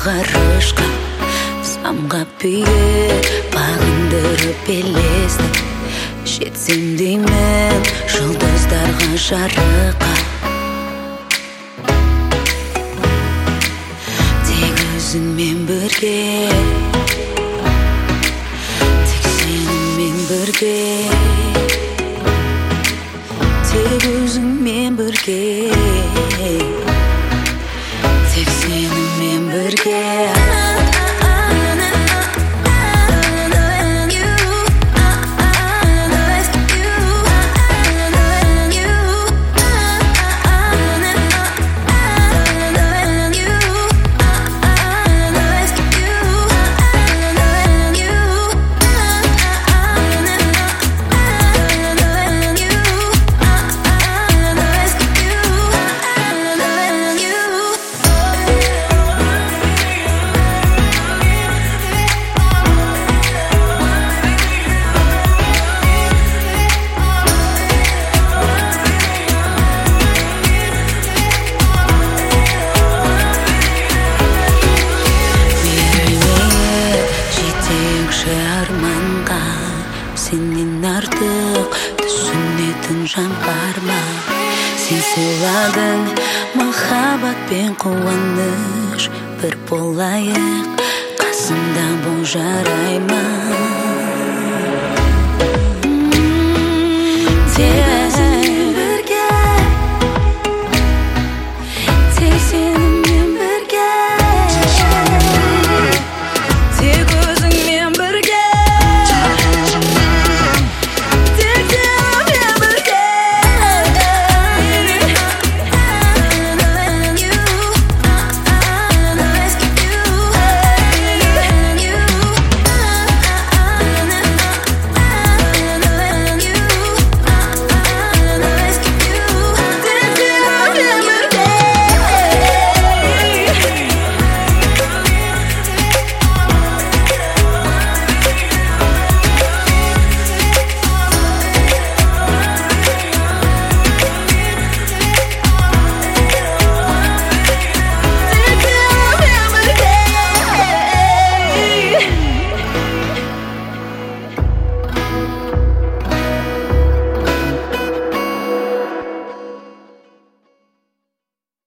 ғарышқа, самғап биге бағындырып елесті. Жетсем деймін жұлдыздарға жарыққа, тек өзіңмен бірге, тек сенімен бірге, тек өзіңмен бірге, тек сенімен бірге. Арманға сенен артық түсінетін жан бар ма? Сен сыйладың махаббат пен қуаныш, бір болайық қасымда, бұл жарай ма?